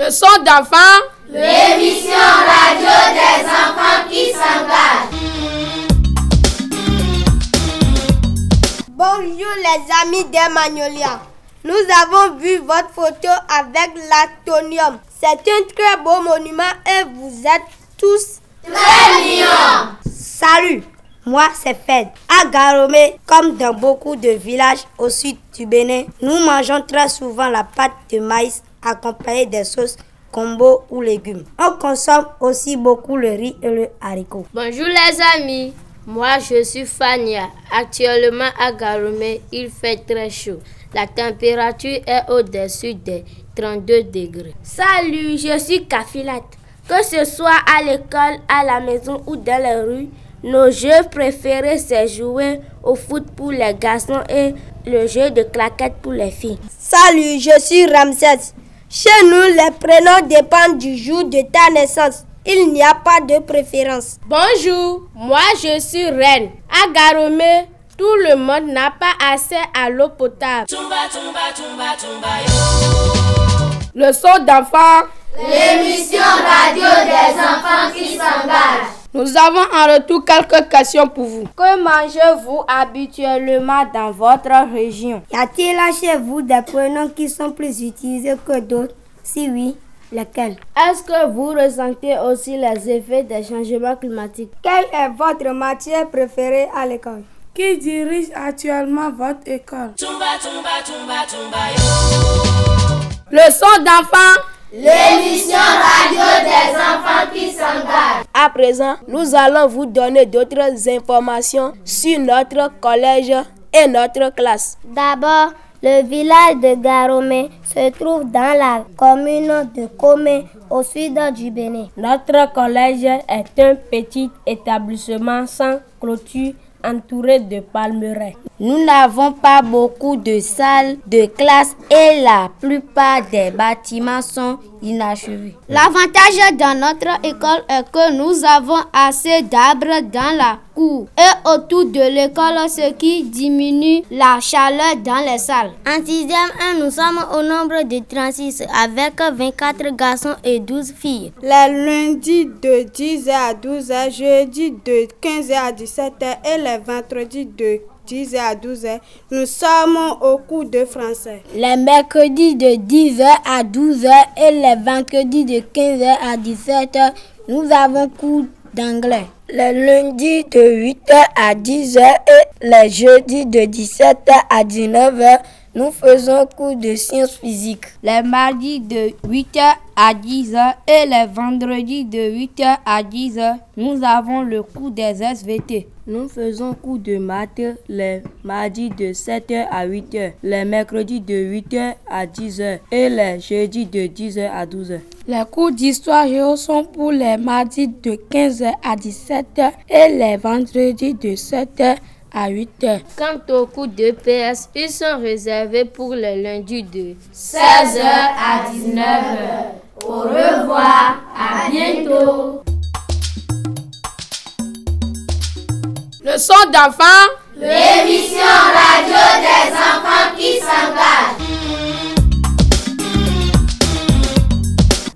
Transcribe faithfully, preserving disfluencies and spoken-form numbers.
Leçon d'enfant. L'émission radio des enfants qui s'engagent. Bonjour les amis des Magnolias. Nous avons vu votre photo avec l'Actonium. C'est un très beau monument et vous êtes tous très mignons. Salut, moi c'est Fed. À Garomé, comme dans beaucoup de villages au sud du Bénin, nous mangeons très souvent la pâte de maïs accompagnée des sauces combo ou légumes. On consomme aussi beaucoup le riz et le haricot. Bonjour les amis, moi je suis Fania. Actuellement à Garomé, il fait très chaud. La température est au-dessus des trente-deux degrés. Salut, je suis Kafilat. Que ce soit à l'école, à la maison ou dans les rues, nos jeux préférés c'est jouer au foot pour les garçons et le jeu de claquettes pour les filles. Salut, je suis Ramsès. Chez nous, les prénoms dépendent du jour de ta naissance. Il n'y a pas de préférence. Bonjour, moi je suis Reine. À Garomé, tout le monde n'a pas accès à l'eau potable. Tumba, tumba, tumba, tumba, yo. Leçon d'enfant. L'émission radio des enfants qui s'engagent. Nous avons en retour quelques questions pour vous. Que mangez-vous habituellement dans votre région? Y a-t-il là chez vous des prénoms qui sont plus utilisés que d'autres? Si oui, lesquels? Est-ce que vous ressentez aussi les effets des changements climatiques? Quelle est votre matière préférée à l'école? Qui dirige actuellement votre école? Tumba, tumba, tumba, tumba, yo. Leçon d'enfant. L'émission radio des enfants qui s'engagent. À présent, nous allons vous donner d'autres informations sur notre collège et notre classe. D'abord, le village de Garomé se trouve dans la commune de Komé, au sud du Bénin. Notre collège est un petit établissement sans clôture, entouré de palmeraies. Nous n'avons pas beaucoup de salles de classe et la plupart des bâtiments sont inachevés. L'avantage dans notre école est que nous avons assez d'arbres dans la cour et autour de l'école, ce qui diminue la chaleur dans les salles. En sixième un, nous sommes au nombre de trente-six avec vingt-quatre garçons et douze filles. Les lundis de dix heures à douze heures, jeudi de quinze heures à dix-sept heures et les vendredis de dix heures à douze heures, nous sommes au cours de français. Les mercredis de dix heures à douze heures et les vendredis de quinze heures à dix-sept heures, nous avons cours d'anglais. Les lundis de huit heures à dix heures et les jeudis de dix-sept heures à dix-neuf heures, nous faisons cours de sciences physiques. Les mardis de huit heures à dix heures et les vendredis de huit heures à dix heures, nous avons le cours des S V T. Nous faisons cours de maths les mardis de sept heures à huit heures, les mercredis de huit heures à dix heures et les jeudis de dix heures à douze heures. Les cours d'histoire géo sont pour les mardis de quinze heures à dix-sept heures et les vendredis de sept heures à huit heures. Quant aux cours de P S, ils sont réservés pour le lundi de seize heures à dix-neuf heures. Au revoir, à bientôt. Leçon d'enfant. L'émission radio des enfants qui s'engagent.